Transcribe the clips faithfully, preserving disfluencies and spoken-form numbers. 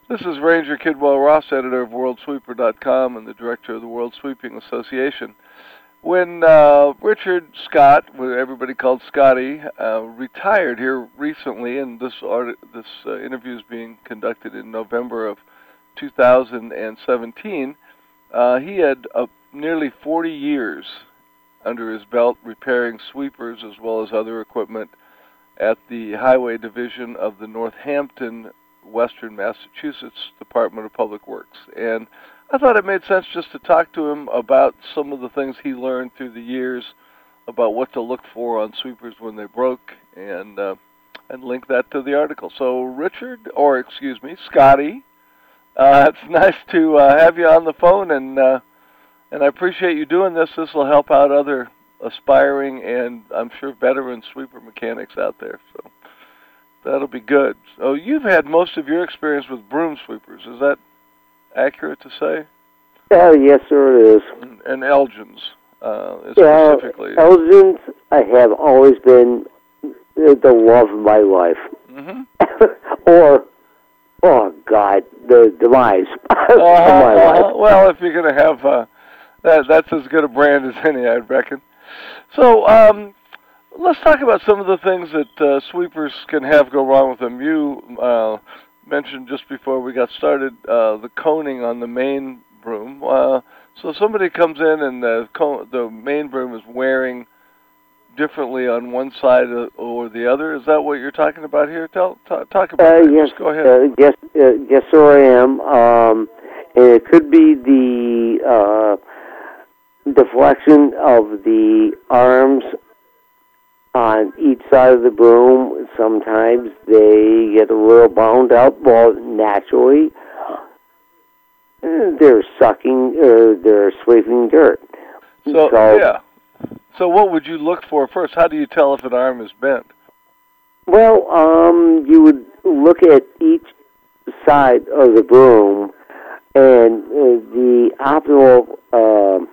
This is Ranger Kidwell Ross, editor of World Sweeper dot com and the director of the World Sweeping Association. When uh, Richard Scott, what everybody called Scotty, uh, retired here recently, and this art, this uh, interview is being conducted in November of two thousand seventeen, uh, he had uh, nearly forty years under his belt repairing sweepers as well as other equipment at the Highway Division of the Northampton, Western Massachusetts Department of Public Works. And I thought it made sense just to talk to him about some of the things he learned through the years about what to look for on sweepers when they broke, and uh, and link that to the article. So Richard, or excuse me, Scotty, uh, it's nice to uh, have you on the phone, and uh, and I appreciate you doing this. This will help out other aspiring and I'm sure veteran sweeper mechanics out there. So that'll be good. So you've had most of your experience with broom sweepers. Is that accurate to say? Uh, yes, sir, it is. And, and Elgin's, uh, yeah, specifically. Elgin's, I have always been the love of my life. Mm-hmm. or, oh, God, the demise uh-huh, of my uh-huh. life. Well, if you're going to have, uh, that, that's as good a brand as any, I'd reckon. So, um, let's talk about some of the things that uh, sweepers can have go wrong with them. You uh, mentioned just before we got started uh, the coning on the main broom. Uh, so somebody comes in and the, co- the main broom is wearing differently on one side or the other. Is that what you're talking about here? Tell, t- talk about uh, that. Yes, just go ahead. Uh, yes, uh, yes, sir, I am. Um, and it could be the uh, deflection of the arms on each side of the broom. Sometimes they get a little bound up. Well, naturally, they're sucking or they're sweeping dirt. So, so, yeah. So what would you look for first? How do you tell if an arm is bent? Well, um, you would look at each side of the broom, and uh, the optimal uh,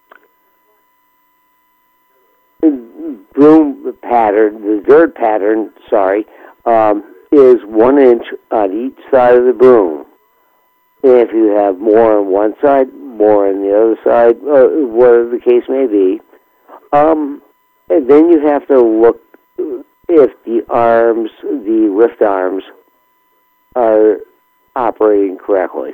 broom pattern, the dirt pattern, sorry, um, is one inch on each side of the broom. And if you have more on one side, more on the other side, uh, whatever the case may be, um, and then you have to look if the arms, the lift arms, are operating correctly.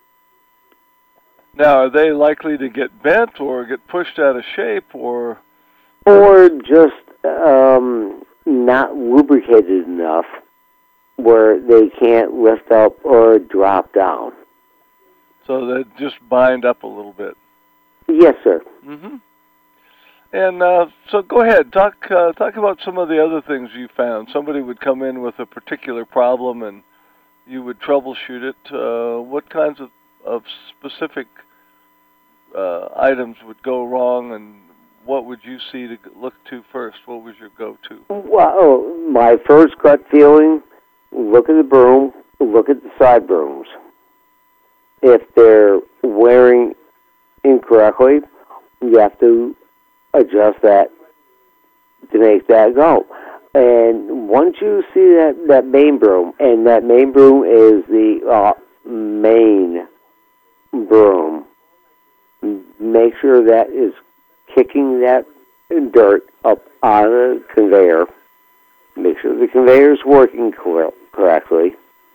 Now, are they likely to get bent or get pushed out of shape, or... Or just um, not lubricated enough where they can't lift up or drop down. So they just bind up a little bit. Yes, sir. Mm-hmm. And uh, so go ahead, talk uh, talk about some of the other things you found. Somebody would come in with a particular problem and you would troubleshoot it. Uh, what kinds of, of specific uh, items would go wrong, and what would you see to look to first? What was your go-to? Well, my first gut feeling, look at the broom, look at the side brooms. If they're wearing incorrectly, you have to adjust that to make that go. And once you see that, that main broom, and that main broom is the uh, main broom, make sure that is kicking that dirt up on the conveyor. Make sure the conveyor is working cor- correctly.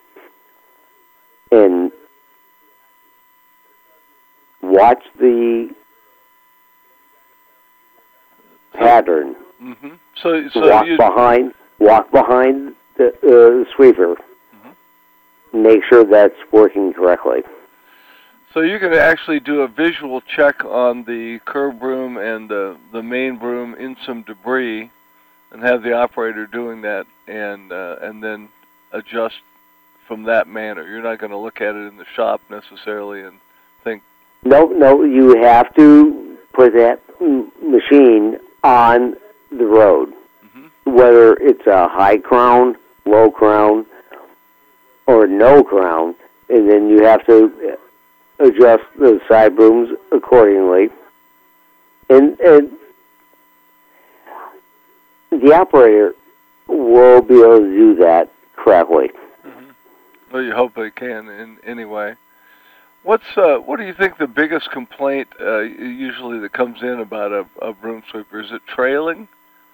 And watch the pattern. Mm-hmm. So, so walk you... behind, walk behind the uh, sweeper. Mm-hmm. Make sure that's working correctly. So you can actually do a visual check on the curb broom and the the main broom in some debris, and have the operator doing that, and uh, and then adjust from that manner. You're not going to look at it in the shop necessarily and think. No, no, you have to put that m- machine on the road, mm-hmm. whether it's a high crown, low crown, or no crown, and then you have to adjust the side brooms accordingly. And, and the operator will be able to do that correctly. Mm-hmm. Well, you hope they can in anyway. What's uh, what do you think the biggest complaint uh, usually that comes in about a, a broom sweeper? Is it trailing?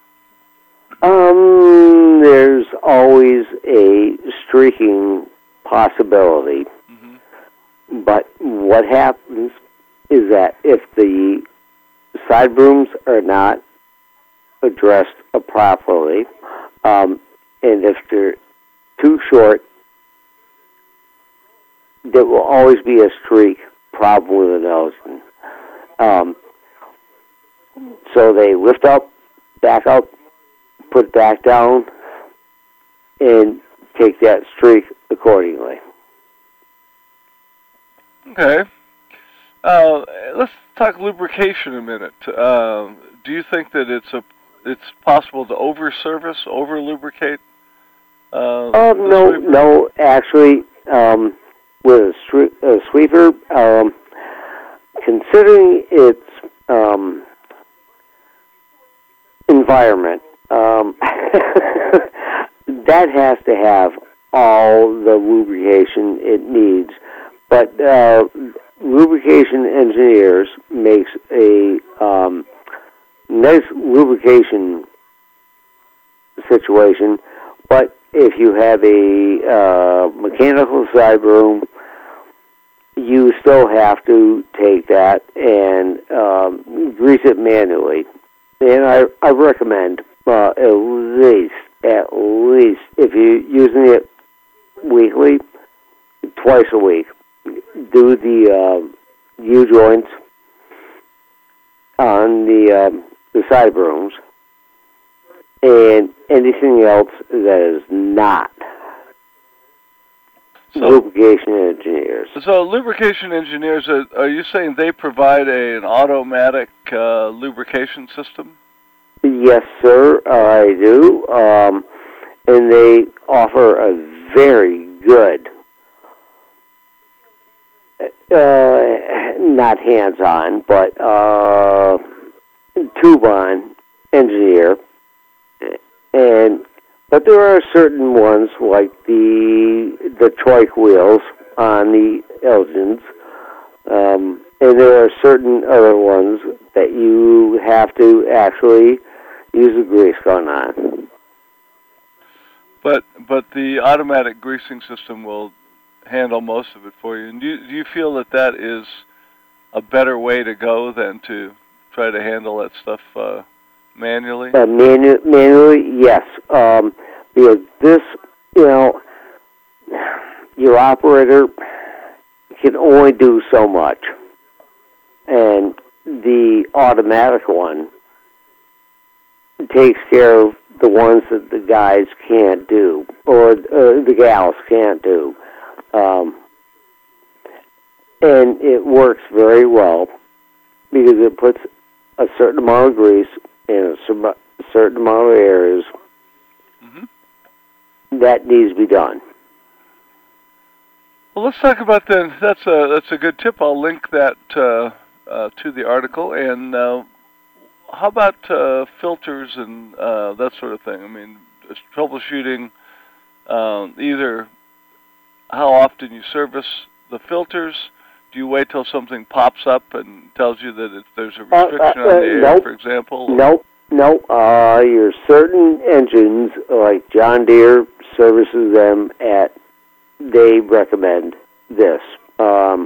Um, there's always a streaking possibility. Mm-hmm. But what happens is that if the side brooms are not addressed properly, um, and if they're too short, there will always be a streak problem with an Elgin. Um, so they lift up, back up, put it back down, and take that streak accordingly. Okay. Uh, let's talk lubrication a minute. Uh, do you think that it's a it's possible to over service, over lubricate? Uh, uh, no, sweeper? no. Actually, um, with a, stre- a sweeper, um, considering its um, environment, um, that has to have all the lubrication it needs. But uh, Lubrication Engineers makes a um, nice lubrication situation, but if you have a uh, mechanical side broom, you still have to take that and um, grease it manually. And I, I recommend uh, at least, at least, if you're using it weekly, twice a week, do the uh, U-joints on the, um, the side brooms, and anything else that is not so, Lubrication Engineers. So Lubrication Engineers, are, are you saying they provide a, an automatic uh, lubrication system? Yes, sir, I do. Um, and they offer a very good, uh, not hands-on, but uh, tube-on engineer. And but there are certain ones like the the trike wheels on the Elgins, um, and there are certain other ones that you have to actually use a grease gun on. But but the automatic greasing system will handle most of it for you. And do you, do you feel that that is a better way to go than to try to handle that stuff uh, manually? Uh, manu- manually, yes. Um, because this, you know, your operator can only do so much. And the automatic one takes care of the ones that the guys can't do, or uh, the gals can't do. Um, and it works very well because it puts a certain amount of grease in a certain amount of areas mm-hmm. that needs to be done. Well, let's talk about that. That's a that's a good tip. I'll link that uh, uh, to the article. And uh, how about uh, filters and uh, that sort of thing? I mean, just troubleshooting um, either how often you service the filters. Do you wait till something pops up and tells you that if there's a restriction uh, uh, uh, on the air, nope. for example? Nope, nope. Uh, your certain engines, like John Deere, services them at, they recommend this. Um,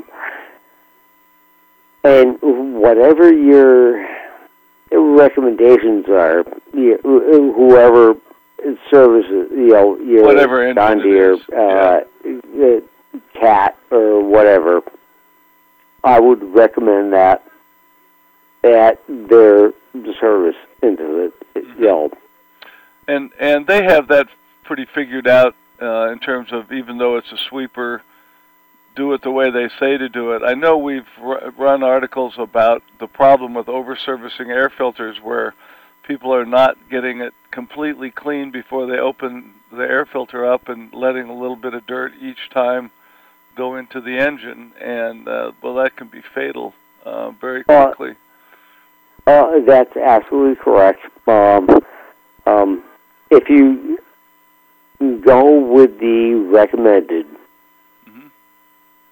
and whatever your recommendations are, you, whoever services, you know, your whatever John Deere, uh, yeah. Cat, or whatever, I would recommend that at their service into the mm-hmm. you know. And and they have that pretty figured out uh, in terms of, even though it's a sweeper, do it the way they say to do it. I know we've r- run articles about the problem with over-servicing air filters, where people are not getting it completely clean before they open the air filter up and letting a little bit of dirt each time go into the engine, and uh, well, that can be fatal uh, very quickly. Uh, uh, that's absolutely correct. Um, um, if you go with the recommended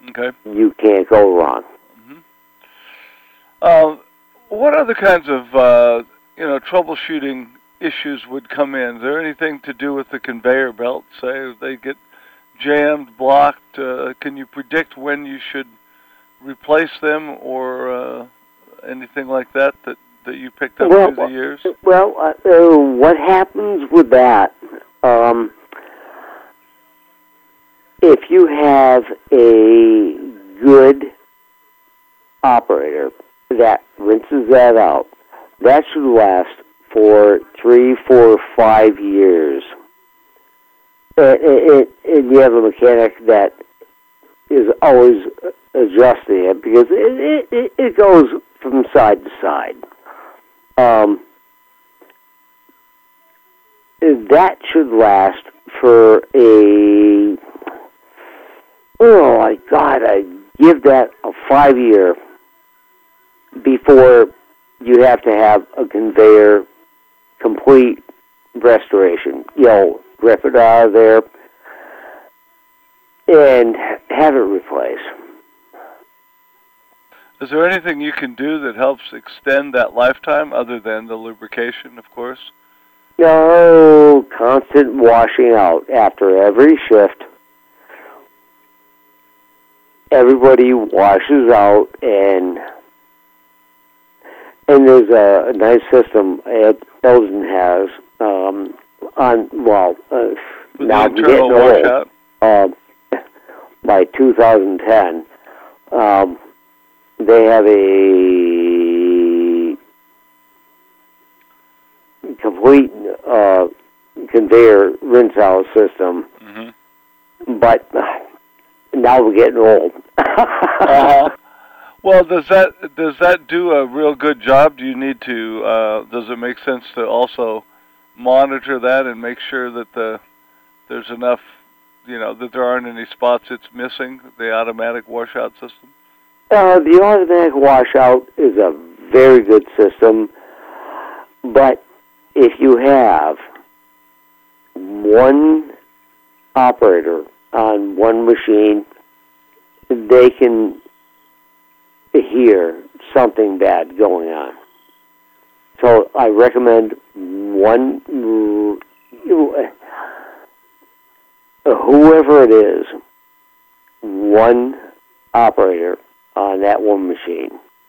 Okay. You can't go wrong. Mm-hmm. Uh, what other kinds of uh, you know troubleshooting issues would come in? Is there anything to do with the conveyor belt? Say if they get jammed, blocked. Uh, can you predict when you should replace them, or uh, anything like that that that you picked up well, through the years? Well, uh, uh, what happens with that? Um, if you have a good operator that rinses that out, that should last for three, four, five years. And, and, and you have a mechanic that is always adjusting it because it, it, it goes from side to side. Um, that should last for a, oh my God, I give that a five year before you have to have a conveyor complete restoration. You know, rip it out of there and have it replaced. Is there anything you can do that helps extend that lifetime other than the lubrication, of course? No, constant washing out after every shift. Everybody washes out, and and there's a, a nice system that Elgin has um, on, well, uh, With now the internal washout? Uh, by two thousand ten, um, they have a complete uh, conveyor rinse out system, mm-hmm. but now we're getting old. uh-huh. Well, does that does that do a real good job? Do you need to? Uh, does it make sense to also monitor that and make sure that the there's enough, you know, that there aren't any spots it's missing? The automatic washout system. Uh, the automatic washout is a very good system, but if you have one operator on one machine, they can hear something bad going on. So I recommend one, whoever it is, one operator on that one machine.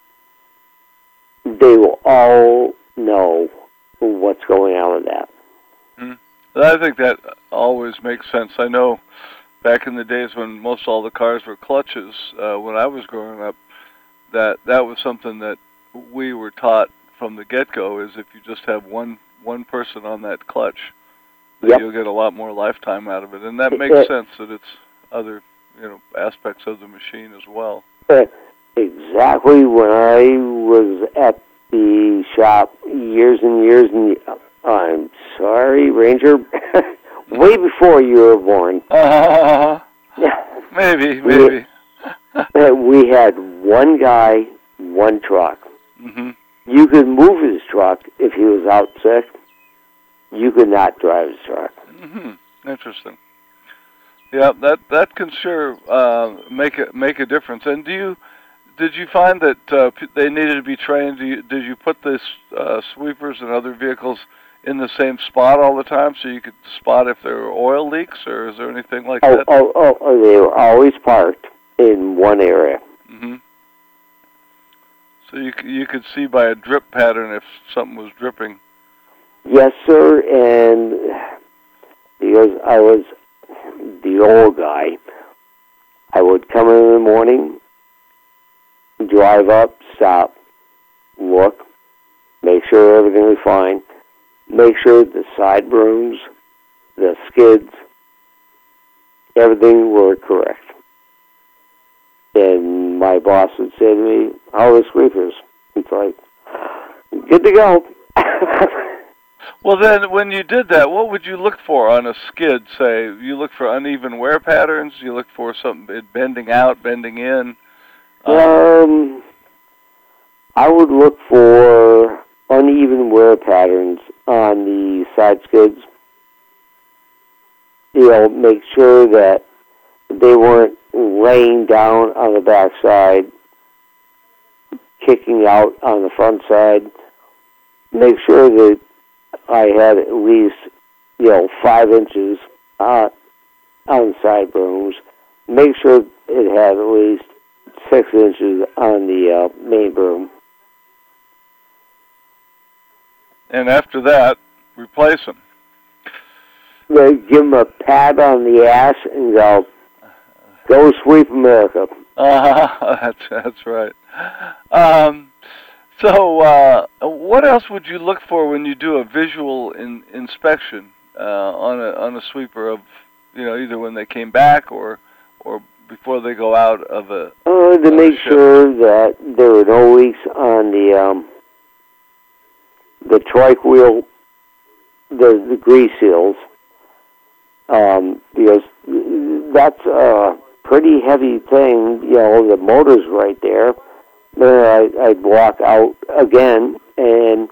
They will all know what's going on with that. Mm-hmm. I think that always makes sense. I know back in the days when most all the cars were clutches, uh, when I was growing up, that that was something that we were taught from the get-go, is if you just have one one person on that clutch, that yep. you'll get a lot more lifetime out of it. And that makes it, sense that it's other, you know, aspects of the machine as well. Uh, exactly. When I was at the shop years and years and uh, I'm sorry, Ranger, way before you were born. Uh, maybe, maybe. We, we had one guy, one truck. Mm-hmm. You could move his truck if he was out sick. You could not drive his truck. Mm-hmm. Interesting. Yeah, that that can sure uh, make a make a difference. And do you did you find that uh, they needed to be trained? Do you, did you put the uh, sweepers and other vehicles in the same spot all the time, so you could spot if there were oil leaks, or is there anything like oh, that? Oh, oh, oh, they were always parked in one area. Mm-hmm. So you you could see by a drip pattern if something was dripping. Yes, sir, and because I was the old guy, I would come in in the morning, drive up, stop, look, make sure everything was fine, make sure the side brooms, the skids, everything were correct. And my boss would say to me, "How are the sweepers?" It's like, "Good to go." Well, then, when you did that, what would you look for on a skid? Say, you look for uneven wear patterns. You look for something bending out, bending in. Um, um I would look for uneven wear patterns on the side skids. You know, make sure that they weren't laying down on the back side, kicking out on the front side. Make sure that I had at least, you know, five inches uh, on the side brooms. Make sure it had at least six inches on the uh, main broom. And after that, replace them. They give them a pat on the ass and go, go sweep America. Uh, that's that's right. Um, so, uh, what else would you look for when you do a visual in, inspection uh, on a on a sweeper of, you know, either when they came back or or before they go out of a uh, to make sure that there are no leaks on the um, the trike wheel, the the grease seals, um, because that's a pretty heavy thing. You know, the motor's right there. Then I, I'd walk out again and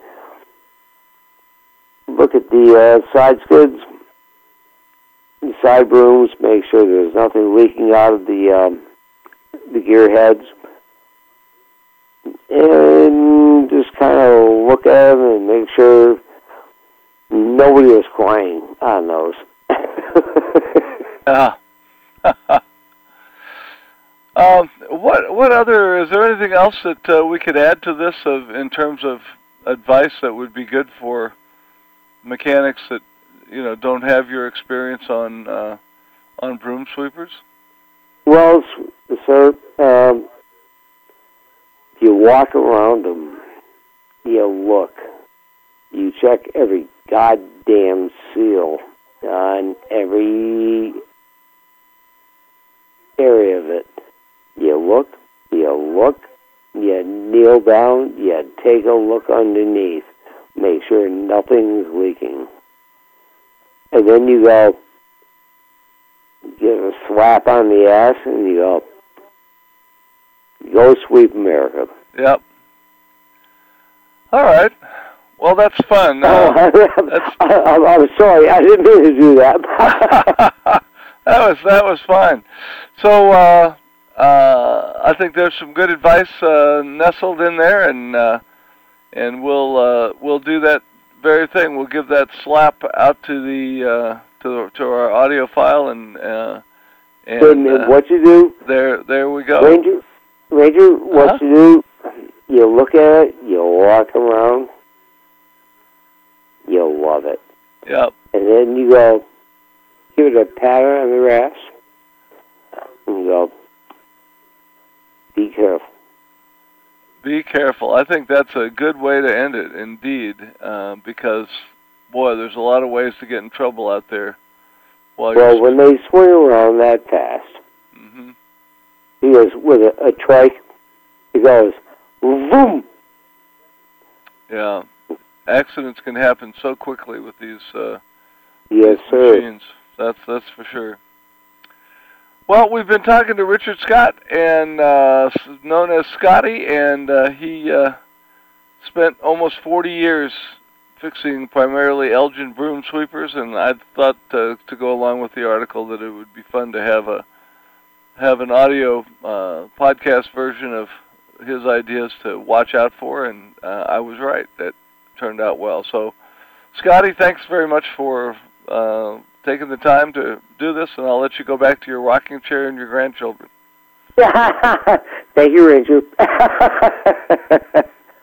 look at the uh, side skids, the side brooms, make sure there's nothing leaking out of the um, the gear heads, and just kind of look at them and make sure nobody is crying on those. uh. um, what what other, is there anything else that uh, we could add to this of in terms of advice that would be good for mechanics that, you know, don't have your experience on uh, on broom sweepers? Well, sir, um, you walk around them, you look, you check every goddamn seal on every area of it. You look, you look, you kneel down, you take a look underneath, make sure nothing's leaking. And then you go, give a slap on the ass, and you go, go sweep America. Yep. All right. Well, that's fun. Uh, that's... I'm, I'm sorry, I didn't mean to do that. that was that was fine. So uh, uh, I think there's some good advice uh, nestled in there, and uh, and we'll uh, we'll do that very thing. We'll give that slap out to the uh, to the, to our audio file, and uh, and, and uh, what you do? There, there we go. Ranger, Ranger, what uh-huh. you do? You look at it, you walk around, you love it. Yep. And then you go, give it a pat on the ass, and you go, be careful. Be careful. I think that's a good way to end it, indeed, uh, because, boy, there's a lot of ways to get in trouble out there. While well, you're when they swing around that fast, mm-hmm. he goes with a, a trike, he goes, boom. Yeah. Accidents can happen so quickly with these, uh, yes, these sir. machines. That's, that's for sure. Well, we've been talking to Richard Scott, and uh, known as Scotty, and uh, he uh, spent almost forty years fixing primarily Elgin broom sweepers, and I thought uh, to go along with the article that it would be fun to have a have an audio uh, podcast version of his ideas to watch out for, and uh, I was right. That turned out well. So, Scotty, thanks very much for uh, taking the time to do this, and I'll let you go back to your rocking chair and your grandchildren. Thank you, Ranger.